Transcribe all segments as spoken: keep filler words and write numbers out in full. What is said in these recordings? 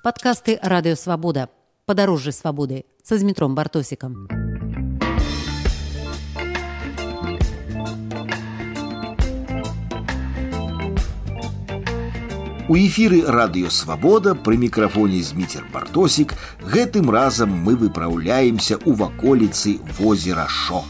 Падкасты Радыё Свабода. Падарожжы свабоды са Змітром Бартосікам. У эфіры Радыё Свабода пры мікрафоне Зміцер Бартосік. Гэтым разам мы выпраўляемся ў ваколіцы возера Шо.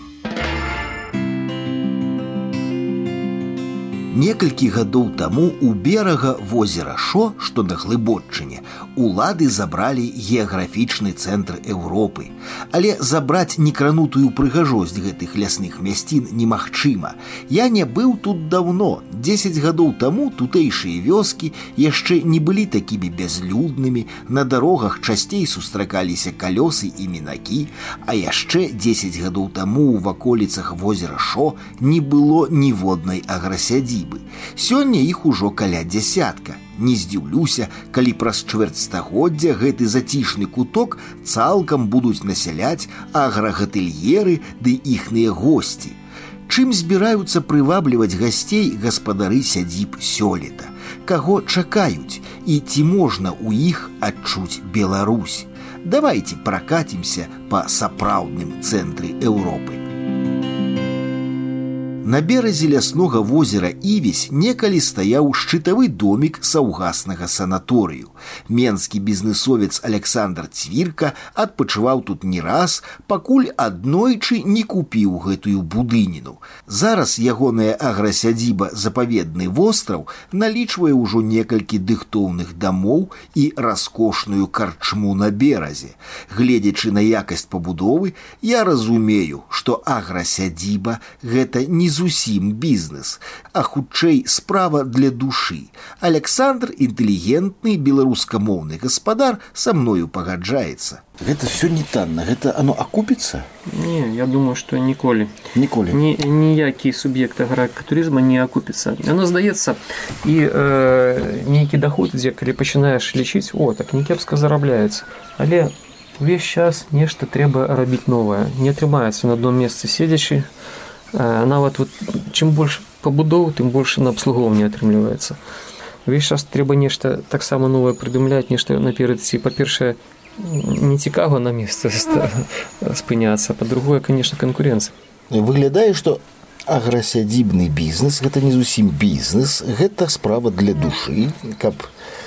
Некалькі гадоў таму у берага возера Шо, што на Глыбоччыне, улады забралі геаграфічны цэнтр Еўропы. Але забраць некранутую прыгажосць гэтых лясных мясцін немагчыма. Я не быў тут даўно. дзесяць гадоў таму тутэйшыя вёскі яшчэ не былі такімі бязлюднымі, на дарогах часцей сустракаліся калёсы і мінакі, а яшчэ дзесяць гадоў таму ў ваколіцах возера Шо не было ніводнай аграсядзібы. Сёння іх ужо каля дзясятка. Не здзіўлюся, калі праз чвэрць стагоддзя гэты зацішны куток цалкам будуць насяляць аграгатэльеры ды іхныя госці. Чым збіраюцца прывабліваць гасцей гаспадары сядзіб сёлета? Каго чакаюць? І ці можна ў іх адчуць Беларусь? Давайце пракацімся па сапраўдным цэнтры Еўропы. На беразе ляснога возера Івесь некалі стаяў шчытавы домік саўгаснага санаторыю. Менскі бізнесовец Александр Цвірка адпачываў тут не раз, пакуль аднойчы не купіў гэтую будыніну. Зараз ягоная аграсядзіба «Запаведны востраў» налічвае ўжо некалькі дыхтоўных дамоў і раскошную карчму на беразе. Гледзячы на якасць пабудовы, я разумею, што аграсядзіба – гэта не зусім бізнес, а хутчэй справа для душы. Александр інтэлігентны беларускамоўны гаспадар са мною пагаджаецца. Гэта все не танна, гэта оно акупіцца? Не, я думаю, што ніколі. Ніколі. Ні, ніякі суб'ект агракатурызма не акупіцца. Яно здаецца, і э, нейкі доход, дзе калі пачынаеш лічыць, о, так некепска зарабляецца. Але увесь час нешта трэба рабіць новае. Не атрымаецца на адном месцы седзячы. Нават вот, чым больш пабудоў, тым больш на абслугоўванне атрымліваецца. Увесь час трэба нешта таксама новае прыдумляць, нешта наперад ці, па-першае, не цікава на месцы спыняцца, па-другое, конечно, канкурэнцыя. Выглядае, што аграсядзібны бізнес гэта не зусім бізнес, гэта справа для душы, каб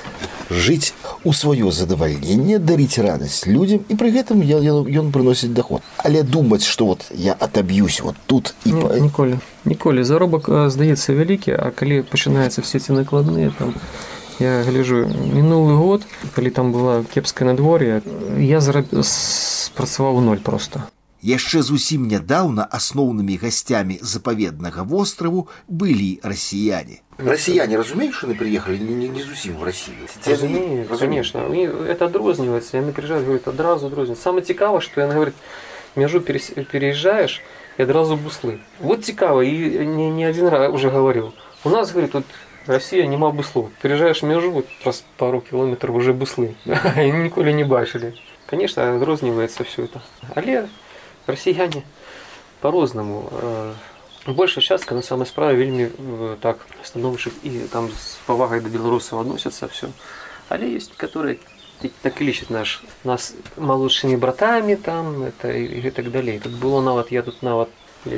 жыць у сваё задавальненне, дарыць радасць людзям, і пры гэтым ён прыносіць доход. Але думаць, што вот я атаб'юсь вот тут і не, па... ніколі. Ніколі. Заробак здаецца вялікі, а калі пачынаюцца все ці накладныя, там я гляджу, мінулы год, калі там была кепскае надвор'е, я зараб... спрацаваў ноль проста. Яшчэ зусім нядаўна асноўнымі гасцямі запаведнага востраву былі расіяне. Россияне разумеют, что они приехали не, не, не зусім в Россию? Разумеют, конечно. Это адрозніваецца. Яны приезжают, говорят, адразу адрозніваецца. Самое цікава, что яны говорят, мяжу переезжаешь и адразу буслы. Вот цікава, и не, не один раз уже говорил. У нас, говорит, тут Россия нема буслов. Переезжаешь межу, вот раз пару километров уже буслы. Они ніколі не бачили. Конечно, адрозніваецца все это. Але россияне по-рознаму. Большая частка на самой справе вельмі так становішча і там з павагай да беларусаў адносяцца все. Але ёсць, которые так і лічаць наш нас малодшымі братамі там это і гэтак далей. Тут было нават я тут нават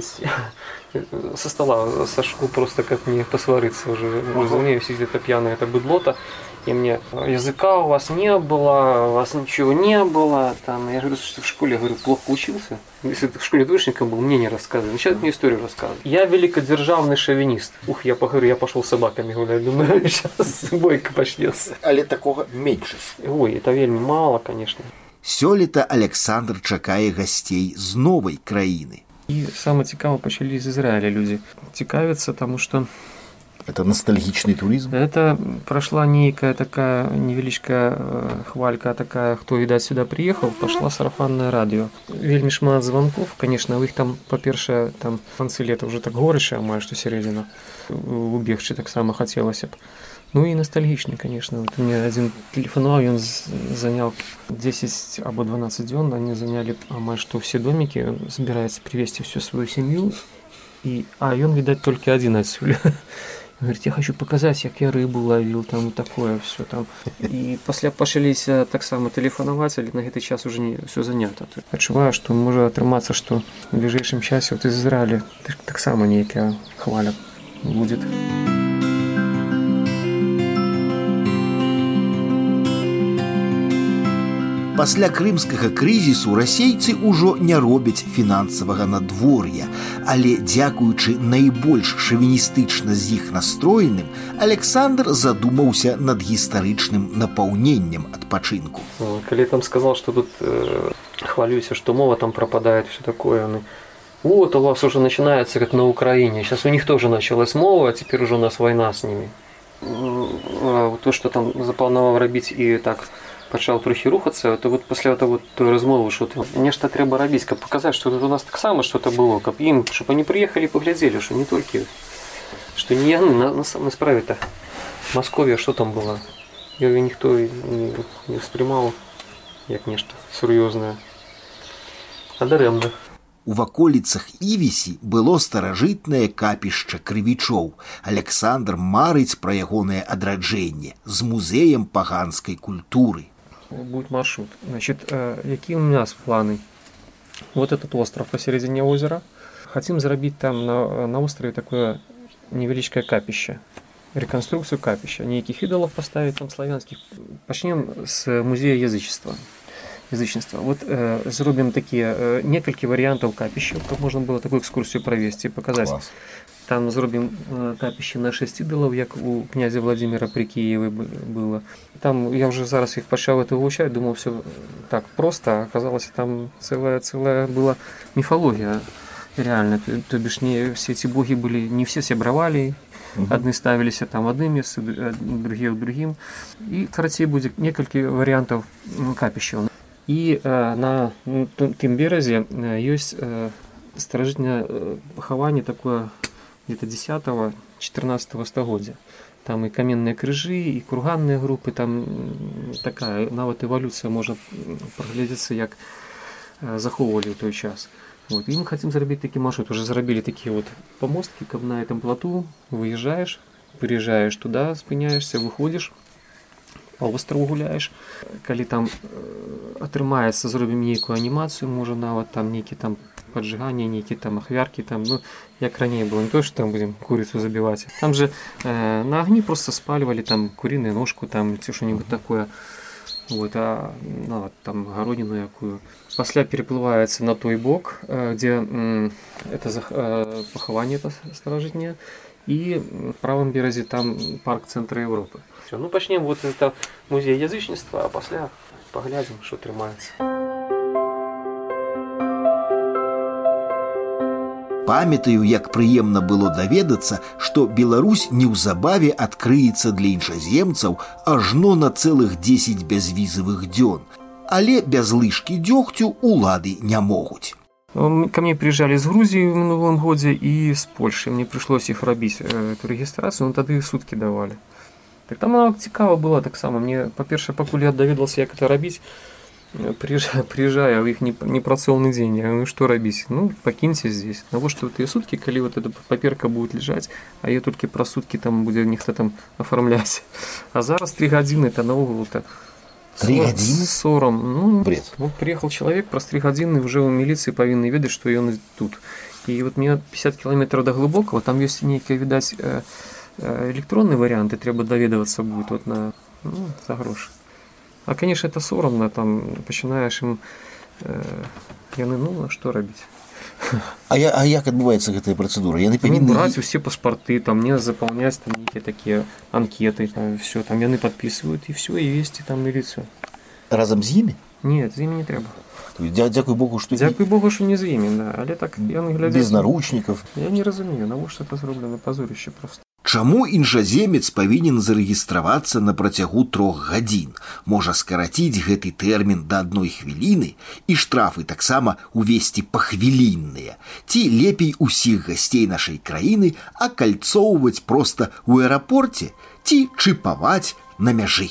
со стола сошел просто как мне посвариться уже. Разумею, все где-то пьяное это быдлота. И мне языка у вас не было, у вас ничего не было. Там, я говорю, что в школе, я говорю, плохо учился. Если ты в школе двоечником был, мне не рассказывай. Сейчас мне историю рассказывай. Я великодержавный шовинист. Ух, я поговорю, я пошел с собаками гулять. Думаю, сейчас бойка почнется. Але такого меньшесть. Ой, это вельми мало, конечно. Сёлета Александр чакае гасцей з новай краіны. І саме цікаво почали з Ізраїля люди цікавиться, тому що это ностальгичный туризм? Это прошла некая такая невеличкая хвалька такая, кто, видать, сюда приехал, пошла сарафанное радио. Вельмі шмат звонков, конечно, у их там, по-перше, там в конце лета уже так горыша, а маю, что середина, убегче так само хотелось бы. Ну и ностальгичный, конечно. Вот у меня один телефонував, он занял десять або дванадцать дзён, они заняли, а маю, что все домики, он собирается привезти всю свою семью, и, а он, видать, только один отсюда. Говорит, я хочу показать, як я рыбу ловил, там такое все там. І пасля пачаліся таксама тэлефанаваць, але на гэты час уже не все занята. Адчуваю, што можа атрымацца, што в бліжэйшым часе вот из Израиля таксама нейкая хваля будет. Пасля крымскага крызісу расейцы ўжо не робяць фінансавага надвор'я, але дзякуючы найбольш шавіністычна з іх настроеным, Александр задумаўся над гістарычным напаўненнем адпачынку. Калі там сказал, что тут э, хвалюся, что мова там пропадает, все такое, ну, вот у вас уже начинается как на Украине, сейчас у них тоже началась мова, а теперь уже у нас война с ними. То, что там запланаваў рабіць і так пачаў трохі рухацца, то вот пасля того вот той размовы, што нешта трэба рабіць, каб паказаць, што тут у нас таксама што-то было, каб ім, щоб они прыехалі і паглядзелі, што не толькі, што не яны, на, на, на справе-то Масковія, што там было, яго ніхто не, не ўспрымаў як нешта сур'ёзнае, а дарэмна. У ваколіцах Івісі было старажытнае капішча крывічоў. Александр марыць пра ягонае адраджэнне з музеем паганскай культуры. Будет маршрут. Значит, какие у нас планы? Вот этот остров посередине озера. Хотим зарабить там на, на острове такое невеличкое капище. Реконструкцию капища. Неких идолов поставить там славянских. Начнем с музея язычества. язычества. Вот э, зробим такие э, несколько вариантов капища, как можно было такую экскурсию провести, показать. Класс. Там зробим э, капище на шесть идолов, як у князя Владимира при Киеве было. Там я уже зараз их пошел это вывучать, думал, все так просто, а оказалось, там целая, целая была мифология реально. То, то бишь не все эти боги были, не все сябровали, угу. Одни ставились там в одном месте, другие в другим. И, короче, будет несколько вариантов капища. И э, на ну, тем березе э, есть э, старожитное э, похование такое где-то десятого-четырнадцатого стагоддзя. Там и каменные крыжи, и курганные группы, там такая, нават эволюция может проглядеться, як э, заховывали в той час. Вот. И мы хотим заработать такие маршруты. Уже заробили такие вот помостки, как на этом плоту выезжаешь, приезжаешь туда, спиняешься, выходишь, по острову гуляешь. Коли там э, атрымаецца, зробім нейкую анімацыю, можа нават там нейкі там поджигания, некие там ахвярки, там, ну, як ранее было, не то, что там будем курицу забивать. Там же э, на огне просто спаливали там куриную ножку, там, что-нибудь такое. Вот, а ну, вот, там городину якую. После переплывается на той бок, э, где э, это э, похование это старожитнее, и в правом березе там парк центра Европы. Все, ну, почнем вот это музей язычества, а после поглядим, что трымается. Памятаю, як прыемна было даведацца, што Беларусь неўзабаве адкрыецца для іншаземцаў ажно на цэлых дзесяць бязвізавых дзён. Але без лыжкі дзёгцю улады не могуць. Ко мне приезжали из Грузии в минулом году и с Польши. Мне пришлось их робить, эту регистрацию, но тогда и сутки давали. Так там она цікава была так само. Мне, по-перше, покуль я доведался, як это робить, приезжая, приезжая в их непрацоўны день, я говорю, ну что робить? Ну, покиньте здесь. На вот что вот и сутки, коли вот эта паперка будет лежать, а ее только про сутки там будет никто там оформлять. А зараз три годины, это на углу-то. Три годины? Сором. Ну, бред. Вот приехал человек, про три годины уже у милиции повинны ведать, что он тут. И вот мне пятьдесят километров до глубокого, там есть некие, видать, электронные варианты, треба доведываться будет вот на, ну, за гроши. А, конечно, это соромно, там, починаешь им, э, яны, ну, что робить? А, я, а як адбываецца гэтая працэдура? Яны павінны... Ну, брать все паспорты, там, мне заполнять там некие такие анкеты, там, все, там, яны подписывают, и все, и вести там милицию. Разом з імі? Нет, з імі не треба. Дякую Богу, что... Дякую Богу, что не з імі, да. Але так, яны глядят... Без наручников. Я не разумею, навошта это зроблено позорище просто. Чаму іншаземец павінен зарэгістравацца на працягу трох гадзін? Можа скараціць гэты тэрмін да адной хвіліны і штрафы таксама увесці пахвілінныя. Ці лепей усіх гасцей нашай краіны акальцоўваць проста ў аэрапорце ці чыпаваць на мяжы.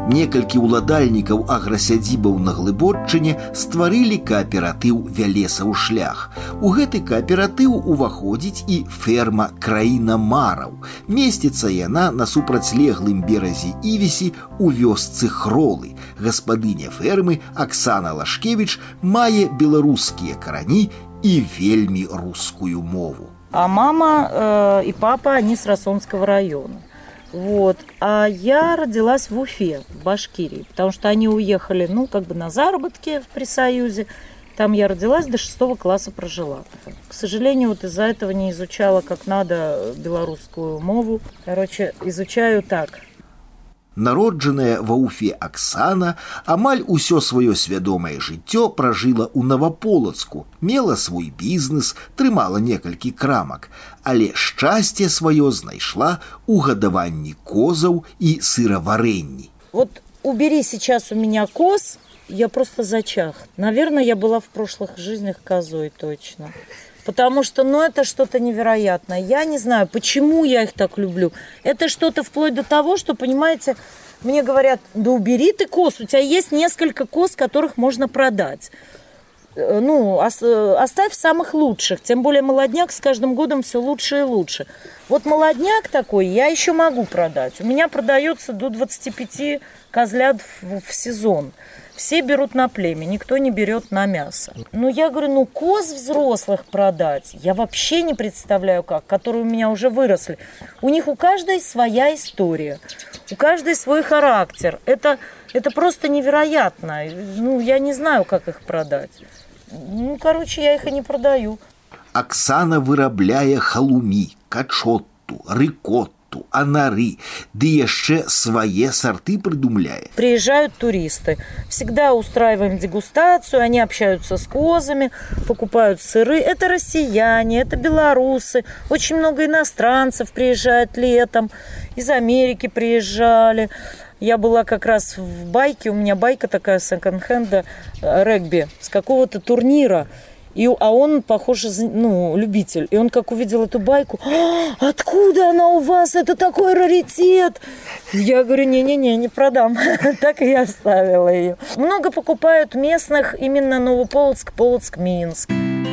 Некалькі ўладальнікаў аграсядзібаў на Глыбоччыне стварылі кааператыў «Вялесаў шлях». У гэты кааператыў уваходзіць і ферма «Краіна мараў». Месціцца яна на супрацьлеглым беразе Івісі у вёсцы Хролы. Гаспадыня фермы Аксана Лашкевіч мае беларускія карані і вельмі рускую мову. А мама э, и папа, они с Рассонского района. Вот. А я родилась в Уфе, в Башкирии, потому что они уехали, ну, как бы на заработки при Союзе. Там я родилась, до шестого класса прожила. К сожалению, вот из-за этого не изучала как надо белорусскую мову. Короче, изучаю так. Народжаная ва Уфе Аксана амаль усё сваё свядомае жыццё пражыла ў Наваполацку, мела свой бізнес, трымала некалькі крамак, але шчасце сваё знайшла ў гадаванні козаў і сыраварэнні. Вот убери сейчас у меня коз, я просто зачах. Наверное, я была в прошлых жизнях козой точно. Потому что, ну, это что-то невероятное. Я не знаю, почему я их так люблю. Это что-то вплоть до того, что, понимаете, мне говорят, да убери ты коз, у тебя есть несколько коз, которых можно продать. Ну, оставь самых лучших. Тем более молодняк с каждым годом все лучше и лучше. Вот молодняк такой я еще могу продать. У меня продается до двадцати пяти козлят в, в сезон. Все берут на племя, никто не берет на мясо. Ну, я говорю, ну, коз взрослых продать я вообще не представляю как, которые у меня уже выросли. У них у каждой своя история, у каждой свой характер. Это, это просто невероятно. Ну, я не знаю, как их продать. Ну, короче, я их и не продаю. Аксана вырабляе халумі, качотту, рыкотту, анары, ды яшчэ свае сорты придумляе. Приезжают туристы. Всегда устраиваем дегустацию, они общаются с козами, покупают сыры. Это россияне, это белорусы. Очень много иностранцев приезжает летом. Из Америки приезжали. Я была как раз в байке, у меня байка такая секонд-хенда, регби, с какого-то турнира. И, а он, похоже, ну, любитель. И он как увидел эту байку, а, откуда она у вас? Это такой раритет. Я говорю, не-не-не, не продам. Так и я оставила ее. Много покупают местных именно Новополоцк, Полоцк, Минск.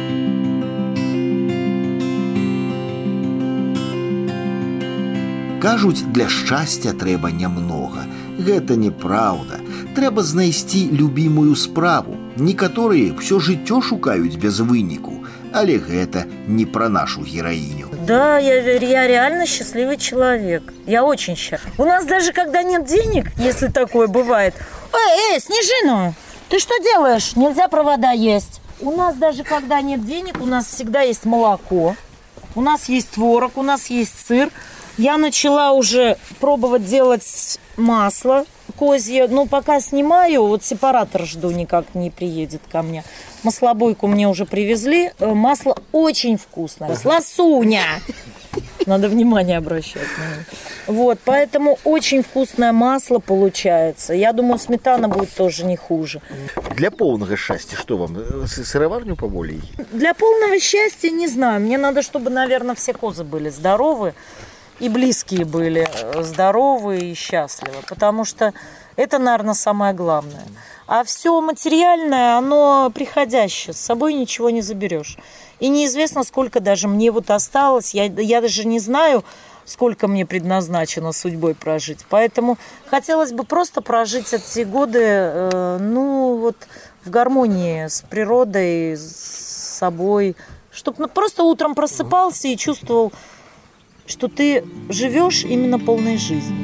Кажуць, для шчасця трэба нямнога. Гэта неправда. Трэба знайсці любімую справу. Некаторыя ўсё жыццё шукаюць без выніку. Але гэта не пра нашу героиню. Да, я, я реально счастливый человек. Я очень счастлив. У нас даже когда нет денег, если такое бывает. Эй, эй, Снежина, ты что делаешь? Нельзя провода есть. У нас даже когда нет денег, у нас всегда есть молоко. У нас есть творог, у нас есть сыр. Я начала уже пробовать делать масло козье. Но пока снимаю, вот сепаратор жду, никак не приедет ко мне. Маслобойку мне уже привезли. Масло очень вкусное. Ласуня! Надо внимание обращать на него. Вот, поэтому очень вкусное масло получается. Я думаю, сметана будет тоже не хуже. Для полного счастья что вам? Сыроварню поболее? Для полного счастья не знаю. Мне надо, чтобы, наверное, все козы были здоровы. И близкие были здоровы и счастливы. Потому что это, наверное, самое главное. А все материальное, оно приходящее. С собой ничего не заберешь. И неизвестно, сколько даже мне вот осталось. Я, я даже не знаю, сколько мне предназначено судьбой прожить. Поэтому хотелось бы просто прожить эти годы, э, ну, вот в гармонии с природой, с собой. Чтобы ну, просто утром просыпался и чувствовал, что ты живешь именно полной жизнью.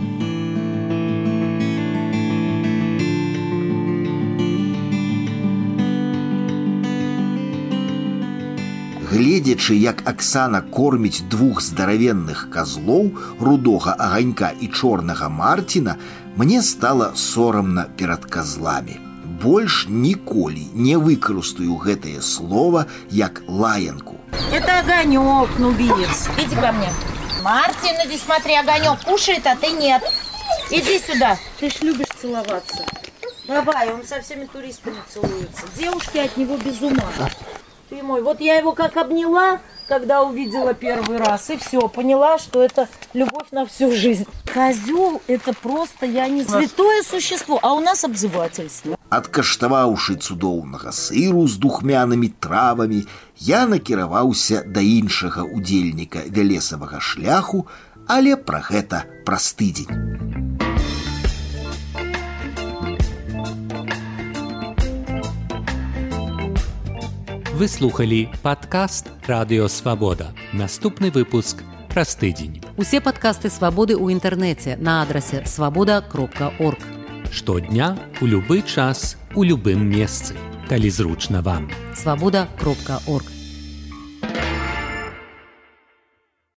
Гледзячы, як Аксана корміць двух здаравенных козлоў, рудога аганька і чорнага Марціна, мне стала сорамна перад козламі. Больш ніколі не выкарыстаю гэтае слово як лаянку. Это огонек, нубиец. Иди ко мне. Мартин, иди смотри, огонек кушает, а ты нет. Иди сюда. Ты ж любишь целоваться. Давай, он со всеми туристами целуется. Девушки от него без ума. ты мой. Вот я его как обняла, когда увидела первый раз, и все, поняла, что это любовь на всю жизнь. Козел – это просто, я не святое существо, а у нас обзывательство. Адкаштаваўшы цудоўнага сыру з духмянымі травамі, я накіраваўся да іншага удзельніка вялесавага шляху, але пра гэта праз тыдзень. Вы слухали падкаст «Радыё Свабода». Наступны выпуск праз тыдзень. Усе падкасты «Свабоды» ў інтэрнэце на адрасе свабода кропка орг. Штодня, у любы час, у любым месцы, калі зручна вам. свабода кропка орг.